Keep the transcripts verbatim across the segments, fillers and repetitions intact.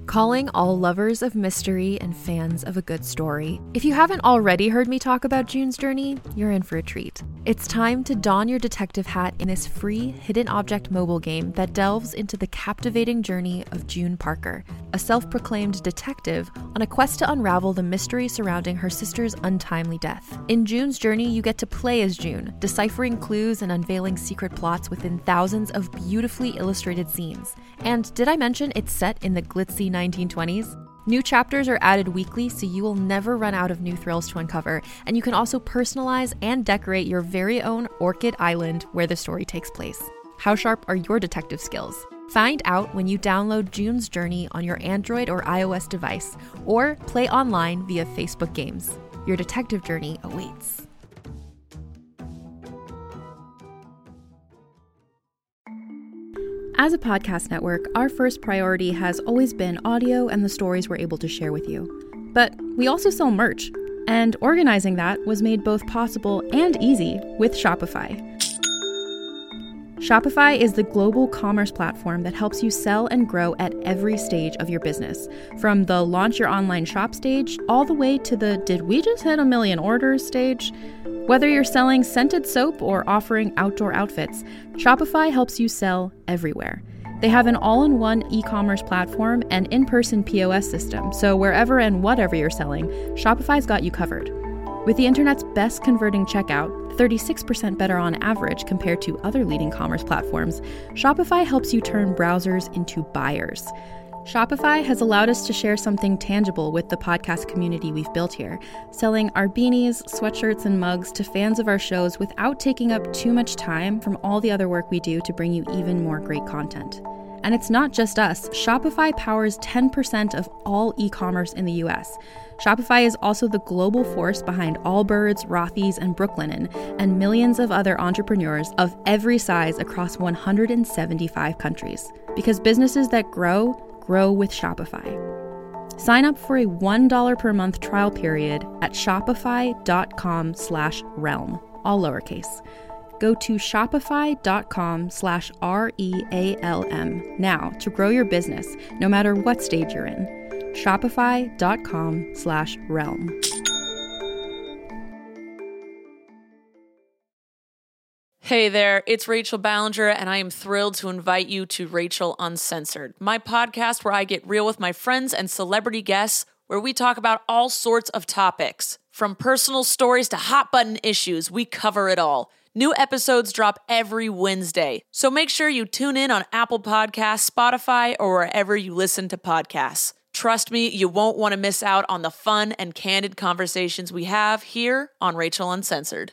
Calling all lovers of mystery and fans of a good story. If you haven't already heard me talk about June's Journey, you're in for a treat. It's time to don your detective hat in this free hidden object mobile game that delves into the captivating journey of June Parker, a self-proclaimed detective on a quest to unravel the mystery surrounding her sister's untimely death. In June's Journey, you get to play as June, deciphering clues and unveiling secret plots within thousands of beautifully illustrated scenes. And did I mention it's set in the glitzy nineteen twenties? New chapters are added weekly, so you will never run out of new thrills to uncover, and you can also personalize and decorate your very own Orchid Island where the story takes place. How sharp are your detective skills? Find out when you download June's Journey on your Android or iOS device, or play online via Facebook Games. Your detective journey awaits. As a podcast network, our first priority has always been audio and the stories we're able to share with you. But we also sell merch, and organizing that was made both possible and easy with Shopify. Shopify is the global commerce platform that helps you sell and grow at every stage of your business, from the launch your online shop stage all the way to the did we just hit a million orders stage. Whether you're selling scented soap or offering outdoor outfits, Shopify helps you sell everywhere. They have an all-in-one e-commerce platform and in-person P O S system, so wherever and whatever you're selling, Shopify's got you covered. With the internet's best converting checkout, thirty-six percent better on average compared to other leading commerce platforms, Shopify helps you turn browsers into buyers. Shopify has allowed us to share something tangible with the podcast community we've built here, selling our beanies, sweatshirts, and mugs to fans of our shows without taking up too much time from all the other work we do to bring you even more great content. And it's not just us. Shopify powers ten percent of all e-commerce in the U S. Shopify is also the global force behind Allbirds, Rothy's, and Brooklinen, and millions of other entrepreneurs of every size across one hundred seventy-five countries. Because businesses that grow, grow with Shopify. Sign up for a one dollar per month trial period at shopify.com slash realm, all lowercase. Go to shopify.com slash R-E-A-L-M now to grow your business, no matter what stage you're in. Shopify.com slash realm. Hey there, it's Rachel Ballinger, and I am thrilled to invite you to Rachel Uncensored, my podcast where I get real with my friends and celebrity guests, where we talk about all sorts of topics. From personal stories to hot-button issues, we cover it all. New episodes drop every Wednesday, so make sure you tune in on Apple Podcasts, Spotify, or wherever you listen to podcasts. Trust me, you won't want to miss out on the fun and candid conversations we have here on Rachel Uncensored.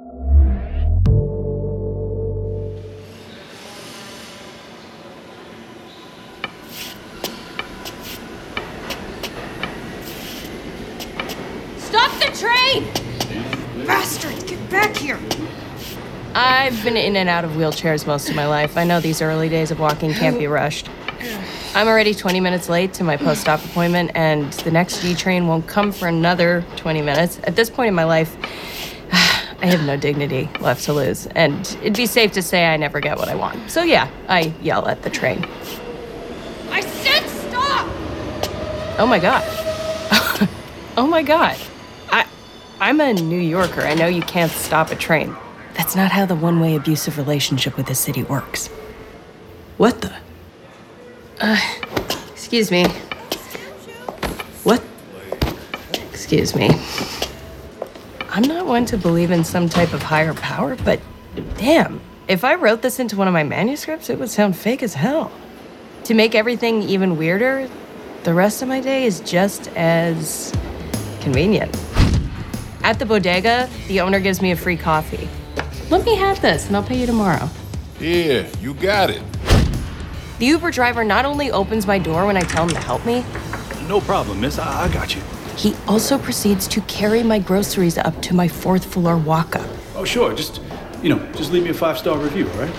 Stop the train! Bastard, get back here! I've been in and out of wheelchairs most of my life. I know these early days of walking can't be rushed. I'm already twenty minutes late to my post-op appointment, and the next G train won't come for another twenty minutes. At this point in my life, I have no dignity left to lose, and it'd be safe to say I never get what I want. So yeah, I yell at the train. I said stop! Oh my God. Oh my God. I, I'm a New Yorker. I know you can't stop a train. That's not how the one-way abusive relationship with the city works. What the? Uh, excuse me. What? Excuse me. I'm not one to believe in some type of higher power, but damn, if I wrote this into one of my manuscripts, it would sound fake as hell. To make everything even weirder, the rest of my day is just as convenient. At the bodega, the owner gives me a free coffee. Let me have this, and I'll pay you tomorrow. Here, you got it. The Uber driver not only opens my door when I tell him to help me, no problem, miss. I, I got you. He also proceeds to carry my groceries up to my fourth floor walk-up. Oh, sure. Just, you know, just leave me a five-star review, all right?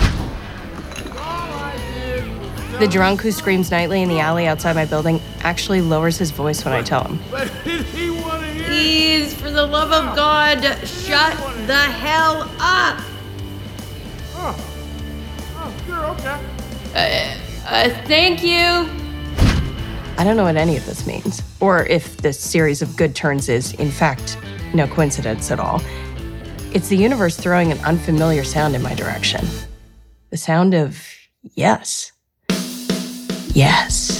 The drunk who screams nightly in the alley outside my building actually lowers his voice when I tell him. Please, for the love of God, shut the hell up! Oh, oh sure, okay. Uh, uh, thank you. I don't know what any of this means, or if this series of good turns is, in fact, no coincidence at all. It's the universe throwing an unfamiliar sound in my direction. The sound of yes. Yes.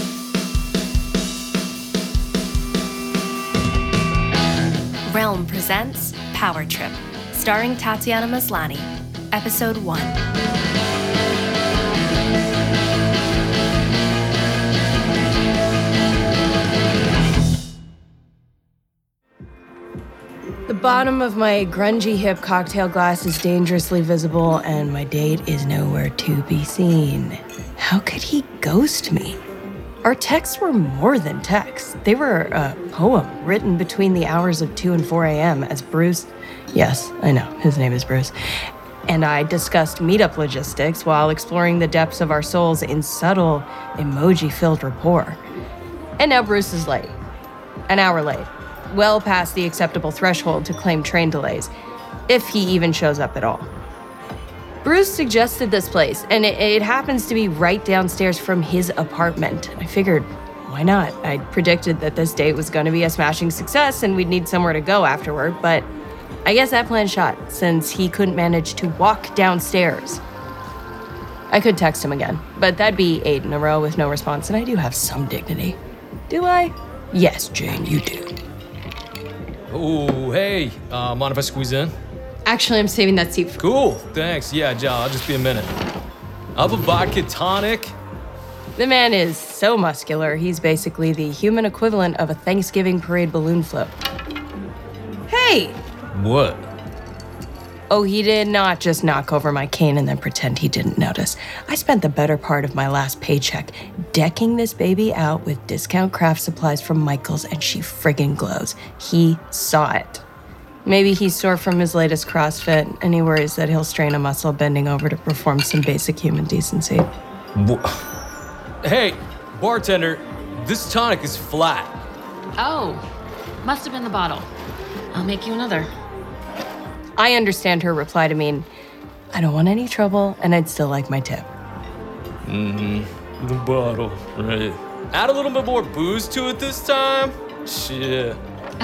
Realm presents Power Trip, starring Tatiana Maslany, Episode one. The bottom of my grungy hip cocktail glass is dangerously visible, and my date is nowhere to be seen. How could he ghost me? Our texts were more than texts. They were a poem written between the hours of two and four a.m. as Bruce, yes, I know, his name is Bruce, and I discussed meetup logistics while exploring the depths of our souls in subtle, emoji-filled rapport. And now Bruce is late. An hour late. Well past the acceptable threshold to claim train delays, if he even shows up at all. Bruce suggested this place, and it, it happens to be right downstairs from his apartment. I figured, why not? I predicted that this date was going to be a smashing success and we'd need somewhere to go afterward, but I guess that plan shot, since he couldn't manage to walk downstairs. I could text him again, but that'd be eight in a row with no response, and I do have some dignity. Do I? Yes, Jane, you do. Oh, hey, uh, mind if I squeeze in? Actually, I'm saving that seat for... Cool, thanks. Yeah, John, I'll just be a minute. I'll have a vodka tonic. The man is so muscular, he's basically the human equivalent of a Thanksgiving parade balloon float. Hey! What? Oh, he did not just knock over my cane and then pretend he didn't notice. I spent the better part of my last paycheck decking this baby out with discount craft supplies from Michael's, and she friggin' glows. He saw it. Maybe he's sore from his latest CrossFit, and he worries that he'll strain a muscle bending over to perform some basic human decency. Hey, bartender, this tonic is flat. Oh, must have been the bottle. I'll make you another. I understand her reply to mean, I don't want any trouble, and I'd still like my tip. Mm-hmm. The bottle, right. Add a little bit more booze to it this time? Shit.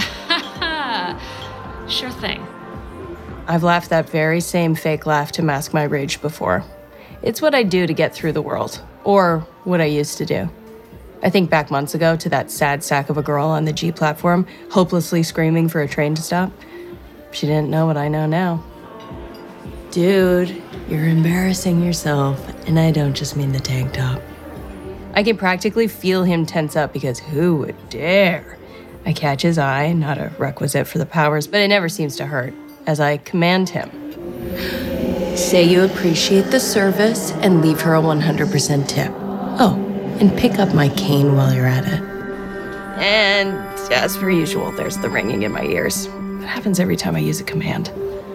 Sure thing. I've laughed that very same fake laugh to mask my rage before. It's what I do to get through the world, or what I used to do. I think back months ago to that sad sack of a girl on the G platform, hopelessly screaming for a train to stop. She didn't know what I know now. Dude, you're embarrassing yourself, and I don't just mean the tank top. I can practically feel him tense up because who would dare? I catch his eye, not a requisite for the powers, but it never seems to hurt, as I command him. Say you appreciate the service and leave her a one hundred percent tip. Oh, and pick up my cane while you're at it. And as per usual, there's the ringing in my ears. It happens every time I use a command.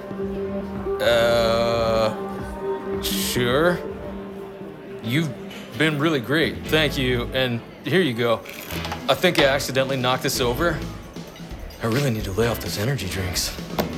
Uh, sure. You've been really great, thank you, and here you go. I think I accidentally knocked this over. I really need to lay off those energy drinks.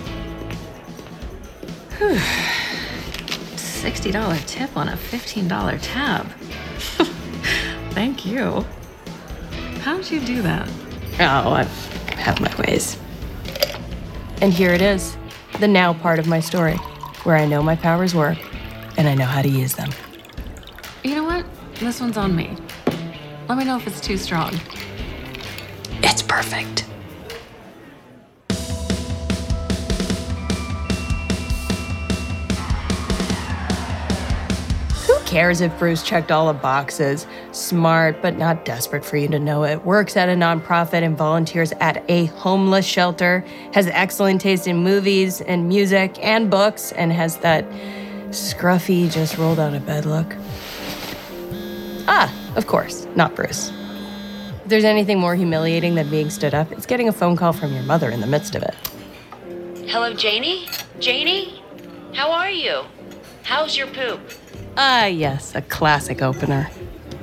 sixty dollars tip on a fifteen dollars tab. Thank you. How'd you do that? Oh, I have my ways. And here it is, the now part of my story, where I know my powers work, and I know how to use them. You know what? This one's on me. Let me know if it's too strong. It's perfect. Who cares if Bruce checked all the boxes? Smart, but not desperate for you to know it. Works at a nonprofit and volunteers at a homeless shelter. Has excellent taste in movies and music and books, and has that scruffy, just rolled out of bed look. Ah, of course, not Bruce. If there's anything more humiliating than being stood up, it's getting a phone call from your mother in the midst of it. Hello, Janie? Janie? How are you? How's your poop? Ah, yes, a classic opener.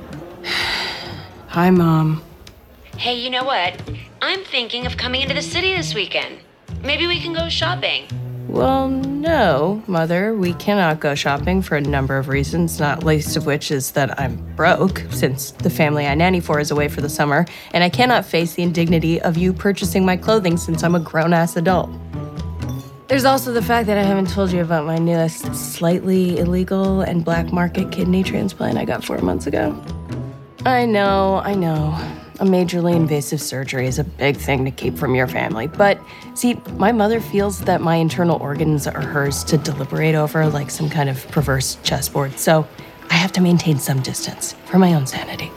Hi, Mom. Hey, you know what? I'm thinking of coming into the city this weekend. Maybe we can go shopping. Well, no, Mother. We cannot go shopping for a number of reasons, not least of which is that I'm broke, since the family I nanny for is away for the summer, and I cannot face the indignity of you purchasing my clothing since I'm a grown-ass adult. There's also the fact that I haven't told you about my newest slightly illegal and black market kidney transplant I got four months ago. I know, I know. A majorly invasive surgery is a big thing to keep from your family. But see, my mother feels that my internal organs are hers to deliberate over like some kind of perverse chessboard. So I have to maintain some distance for my own sanity.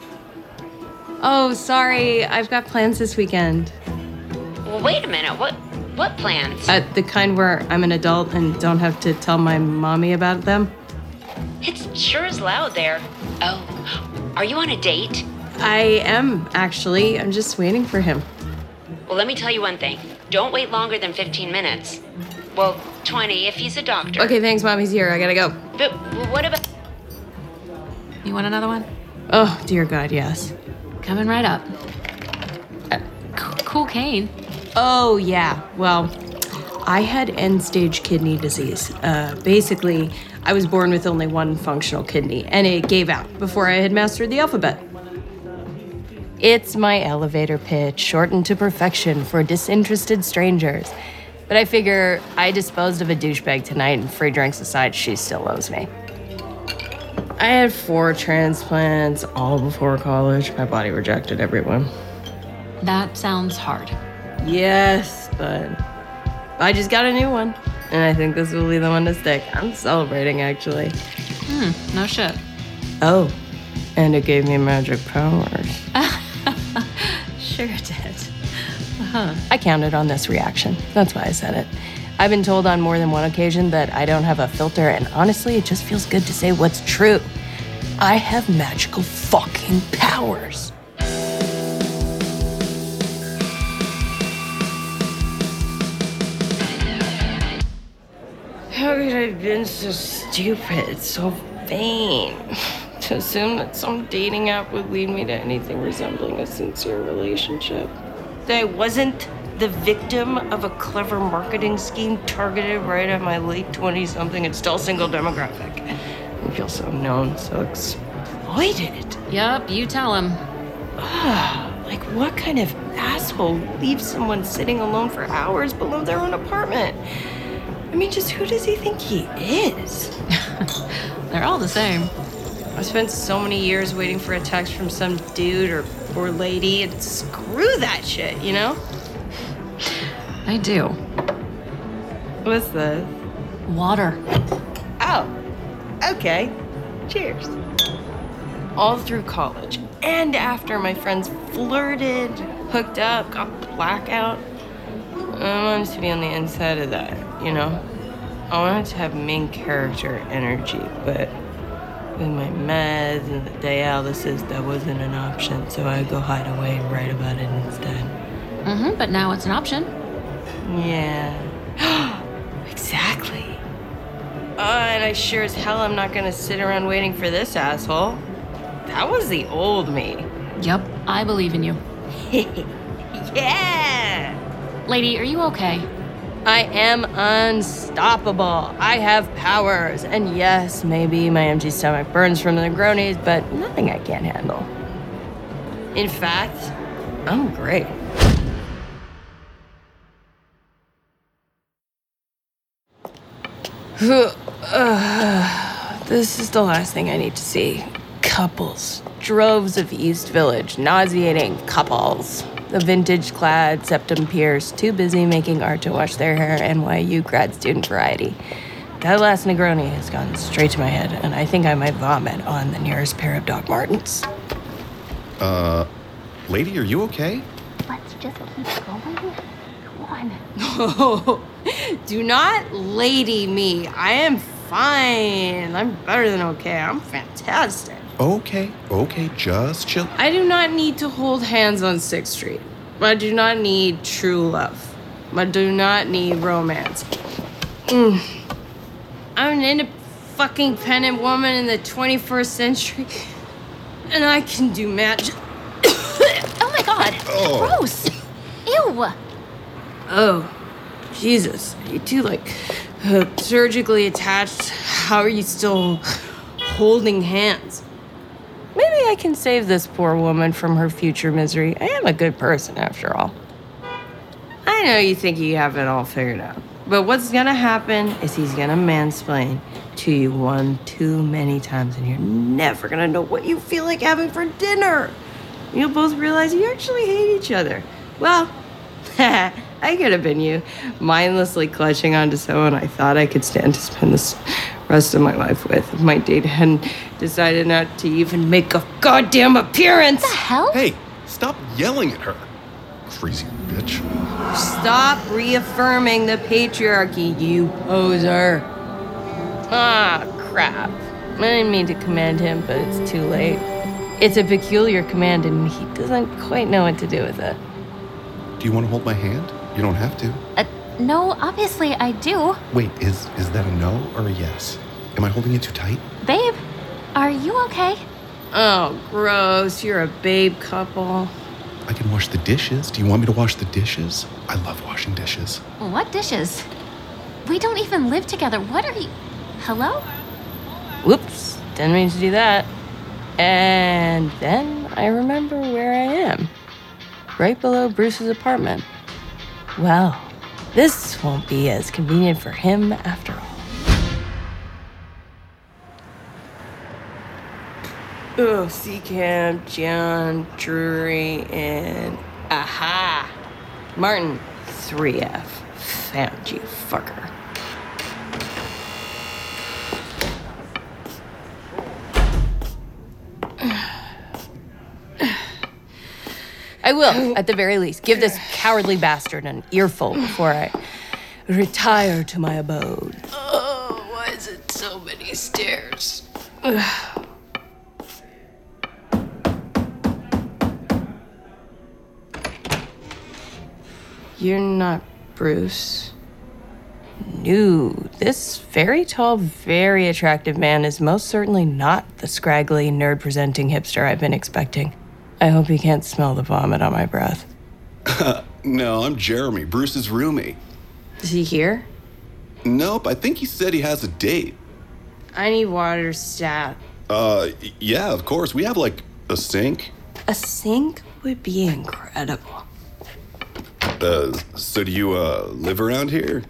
Oh, sorry. I've got plans this weekend. Well, wait a minute. What what plans? Uh, the kind where I'm an adult and don't have to tell my mommy about them. It's sure is loud there. Oh, are you on a date? I am, actually. I'm just waiting for him. Well, let me tell you one thing. Don't wait longer than fifteen minutes. Well, twenty if he's a doctor. Okay, thanks, Mommy's here. I gotta go. But what about... You want another one? Oh, dear God, yes. Coming right up. Uh, c- cool cane. Oh, yeah. Well, I had end-stage kidney disease. Uh, basically, I was born with only one functional kidney, and it gave out before I had mastered the alphabet. It's my elevator pitch, shortened to perfection for disinterested strangers. But I figure I disposed of a douchebag tonight, and free drinks aside, she still owes me. I had four transplants, all before college. My body rejected everyone. That sounds hard. Yes, but I just got a new one. And I think this will be the one to stick. I'm celebrating, actually. Hmm, no shit. Oh, and it gave me magic powers. Sure did. Uh-huh. I counted on this reaction. That's why I said it. I've been told on more than one occasion that I don't have a filter, and honestly, it just feels good to say what's true. I have magical fucking powers. How could I have been so stupid, so vain? To assume that some dating app would lead me to anything resembling a sincere relationship. That I wasn't the victim of a clever marketing scheme targeted right at my late twenty-something and still single demographic. I feel so known, so exploited. Yup, you tell him. Like, what kind of asshole leaves someone sitting alone for hours below their own apartment? I mean, just who does he think he is? They're all the same. I spent so many years waiting for a text from some dude or or lady, and screw that shit, you know? I do. What's this? Water. Oh, okay. Cheers. All through college and after my friends flirted, hooked up, got blackout, I wanted to be on the inside of that, you know? I wanted to have main character energy, but with my meds and the dialysis, that wasn't an option, so I'd go hide away and write about it instead. Mm-hmm, but now it's an option. Yeah. Exactly. Uh, and I sure as hell am not gonna sit around waiting for this asshole. That was the old me. Yup, I believe in you. Yeah! Lady, are you okay? I am unstoppable. I have powers. And yes, maybe my empty stomach burns from the Negronis, but nothing I can't handle. In fact, I'm great. This is the last thing I need to see. Couples. Droves of East Village. Nauseating couples. The vintage-clad, septum-pierced, too busy making art to wash their hair N Y U grad student variety. That last Negroni has gone straight to my head, and I think I might vomit on the nearest pair of Doc Martens. Uh, lady, are you okay? Let's just keep going. Come on. Oh, do not lady me. I am fine. I'm better than okay. I'm fantastic. Okay, okay, just chill. I do not need to hold hands on sixth street. I do not need true love. I do not need romance. Mm. I'm an independent woman in the twenty-first century, and I can do magic. Oh my god, Oh. gross. Ew. Oh, Jesus, you two, like, uh, surgically attached. How are you still holding hands? Maybe I can save this poor woman from her future misery. I am a good person, after all. I know you think you have it all figured out, but what's gonna happen is he's gonna mansplain to you one too many times, and you're never gonna know what you feel like having for dinner. You'll both realize you actually hate each other. Well, I could have been you, mindlessly clutching onto someone I thought I could stand to spend the rest of my life with if my date hadn't decided not to even make a goddamn appearance. What the hell? Hey, stop yelling at her. Crazy bitch. Stop reaffirming the patriarchy, you poser. Ah, crap. I didn't mean to command him, but it's too late. It's a peculiar command, and he doesn't quite know what to do with it. Do you want to hold my hand? You don't have to. Uh, no, obviously I do. Wait, is is that a no or a yes? Am I holding it too tight? Babe, are you okay? Oh, gross. You're a babe couple. I can wash the dishes. Do you want me to wash the dishes? I love washing dishes. What dishes? We don't even live together. What are you... Hello? Whoops. Didn't mean to do that. And then I remember where I am. Right below Bruce's apartment. Well, this won't be as convenient for him after all. Oh, Seacamp, John, Drury, and aha! Martin, three F. Found you, fucker. I will, at the very least, give this cowardly bastard an earful before I retire to my abode. Oh, why is it so many stairs? You're not Bruce. No, this very tall, very attractive man is most certainly not the scraggly, nerd-presenting hipster I've been expecting. I hope he can't smell the vomit on my breath. No, I'm Jeremy, Bruce's roommate. Is he here? Nope, I think he said he has a date. I need water stat. Uh, yeah, of course. We have, like, a sink. A sink would be incredible. Uh, so do you, uh, live around here?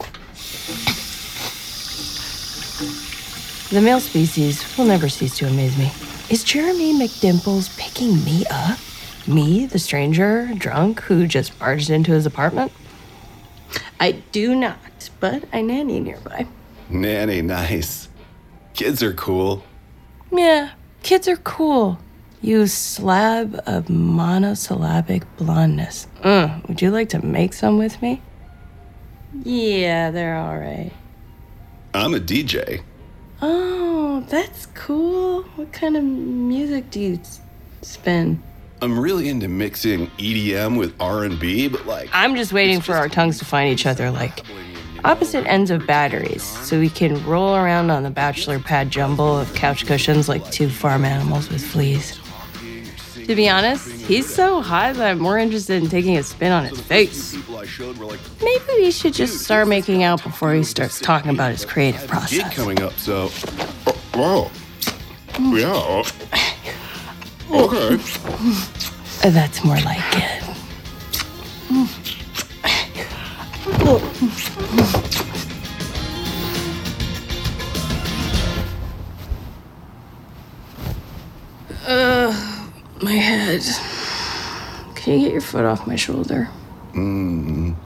The male species will never cease to amaze me. Is Jeremy McDimples picking me up? Me, the stranger, drunk, who just barged into his apartment? I do not, but I nanny nearby. Nanny, nice. Kids are cool. Yeah, kids are cool. You slab of monosyllabic blondness. Mm, would you like to make some with me? Yeah, they're all right. I'm a D J. Oh, that's cool. What kind of music do you s- spin? I'm really into mixing E D M with R and B, but like... I'm just waiting for our tongues to find each other like opposite ends of batteries so we can roll around on the bachelor pad jumble of couch cushions like two farm animals with fleas. To be honest, he's so hot that I'm more interested in taking a spin on his face. Maybe we should just start making out before he starts talking about his creative process. Gig coming up, so... Oh, yeah. Okay. That's more like it. Uh... My head. Can you get your foot off my shoulder? Mm.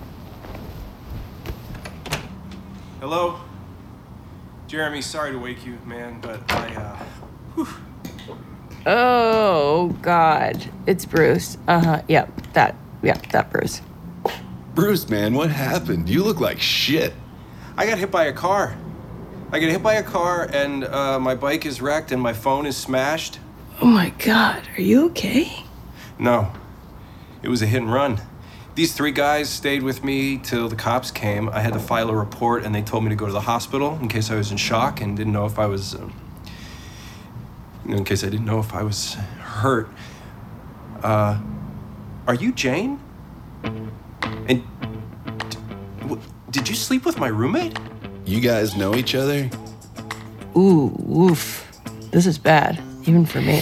Hello? Jeremy, sorry to wake you, man, but I, uh... Whew. Oh, God. It's Bruce. Uh-huh. Yep, that. Yep, that Bruce. Bruce, man, what happened? You look like shit. I got hit by a car. I got hit by a car, and uh, my bike is wrecked, and my phone is smashed. Oh my God, are you okay? No, it was a hit and run. These three guys stayed with me till the cops came. I had to file a report, and they told me to go to the hospital in case I was in shock and didn't know if I was, um, in case I didn't know if I was hurt. Uh, are you Jane? And did you sleep with my roommate? You guys know each other? Ooh, oof. This is bad, even for me.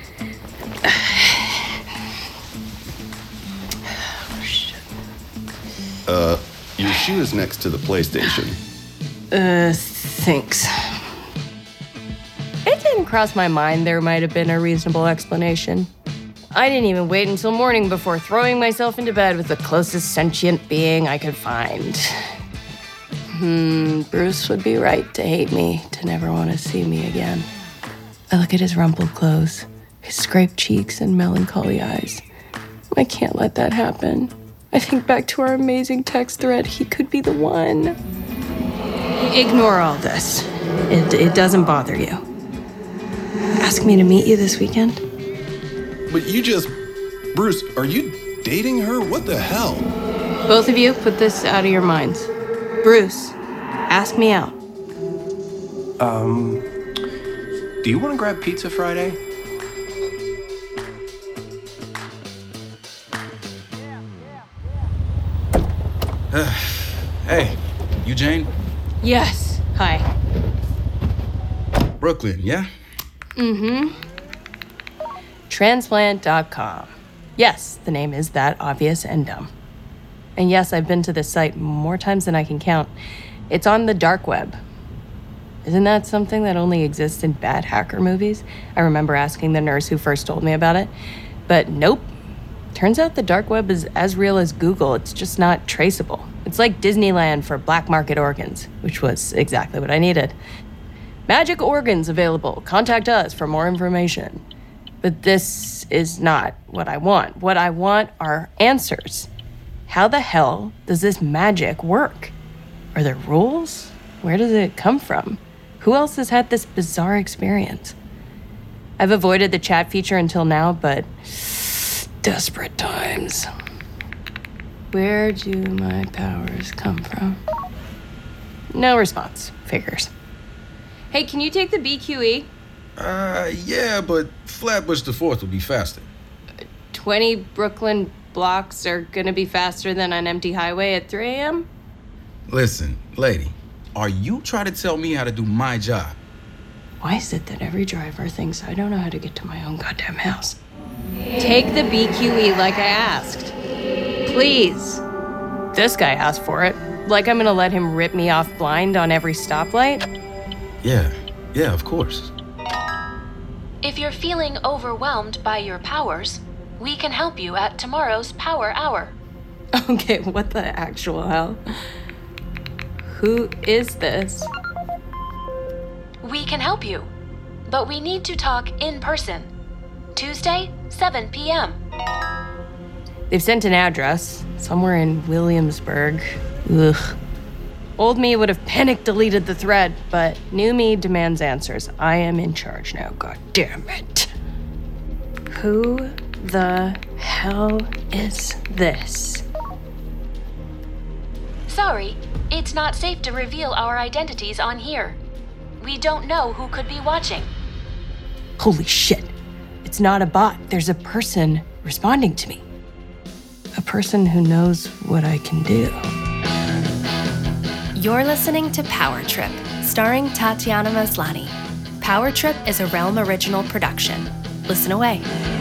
Uh, your shoe is next to the PlayStation. Uh, thanks. It didn't cross my mind there might have been a reasonable explanation. I didn't even wait until morning before throwing myself into bed with the closest sentient being I could find. Hmm, Bruce would be right to hate me, to never want to see me again. I look at his rumpled clothes, his scraped cheeks and melancholy eyes. I can't let that happen. I think back to our amazing text thread. He could be the one. Ignore all this. It, it doesn't bother you. Ask me to meet you this weekend? But you just... Bruce, are you dating her? What the hell? Both of you, put this out of your minds. Bruce, ask me out. Um, do you want to grab pizza Friday? Hey, you Jane? Yes. Hi. Brooklyn, yeah? Mm-hmm. Transplant dot com. Yes, the name is that obvious and dumb. And yes, I've been to this site more times than I can count. It's on the dark web. Isn't that something that only exists in bad hacker movies? I remember asking the nurse who first told me about it. But nope. Turns out the dark web is as real as Google. It's just not traceable. It's like Disneyland for black market organs, which was exactly what I needed. Magic organs available. Contact us for more information. But this is not what I want. What I want are answers. How the hell does this magic work? Are there rules? Where does it come from? Who else has had this bizarre experience? I've avoided the chat feature until now, but desperate times. Where do my powers come from? No response. Figures. Hey, can you take the B Q E? Uh, yeah, but Flatbush the fourth will be faster. twenty Brooklyn blocks are gonna be faster than an empty highway at three a.m.? Listen, lady, are you trying to tell me how to do my job? Why is it that every driver thinks I don't know how to get to my own goddamn house? Take the B Q E like I asked. Please. This guy asked for it. Like I'm gonna let him rip me off blind on every stoplight? Yeah, yeah, of course. If you're feeling overwhelmed by your powers, we can help you at tomorrow's Power Hour. Okay, what the actual hell? Who is this? We can help you, but we need to talk in person. Tuesday, seven p.m. They've sent an address, somewhere in Williamsburg. Ugh. Old me would have panic deleted the thread, but new me demands answers. I am in charge now, god damn it. Who the hell is this? Sorry, it's not safe to reveal our identities on here. We don't know who could be watching. Holy shit. It's not a bot. There's a person responding to me. A person who knows what I can do. You're listening to Power Trip, starring Tatiana Maslany. Power Trip is a Realm original production. Listen away.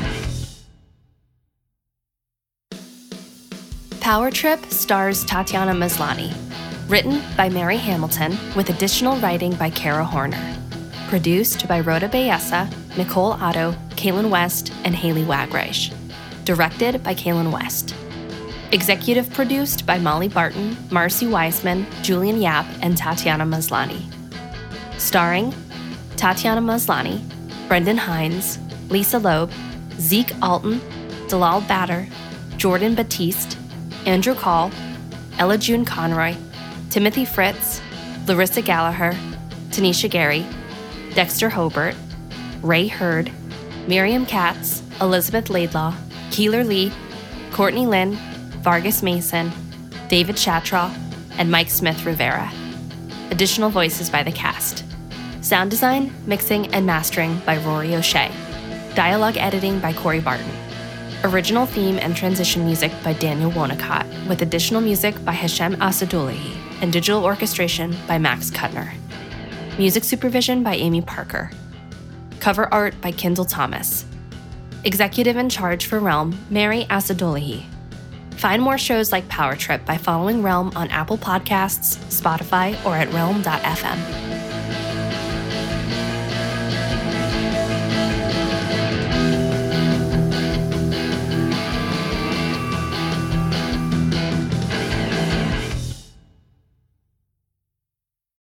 Power Trip stars Tatiana Maslany. Written by Mary Hamilton, with additional writing by Kara Horner. Produced by Rhoda Bayessa, Nicole Otto, Kaylin West, and Haley Wagreich. Directed by Kaylin West. Executive produced by Molly Barton, Marcy Weisman, Julian Yap, and Tatiana Maslany. Starring Tatiana Maslany, Brendan Hines, Lisa Loeb, Zeke Alton, Dalal Batter, Jordan Batiste, Andrew Call, Ella June Conroy, Timothy Fritz, Larissa Gallagher, Tanisha Gary, Dexter Hobart, Ray Hurd, Miriam Katz, Elizabeth Laidlaw, Keeler Lee, Courtney Lynn, Vargas Mason, David Shatraw, and Mike Smith Rivera. Additional voices by the cast. Sound design, mixing, and mastering by Rory O'Shea. Dialogue editing by Corey Barton. Original theme and transition music by Daniel Wonacott, with additional music by Hashem Asadullahi and digital orchestration by Max Kuttner. Music supervision by Amy Parker. Cover art by Kendall Thomas. Executive in charge for Realm, Mary Asadolahi. Find more shows like Power Trip by following Realm on Apple Podcasts, Spotify, or at realm dot f m.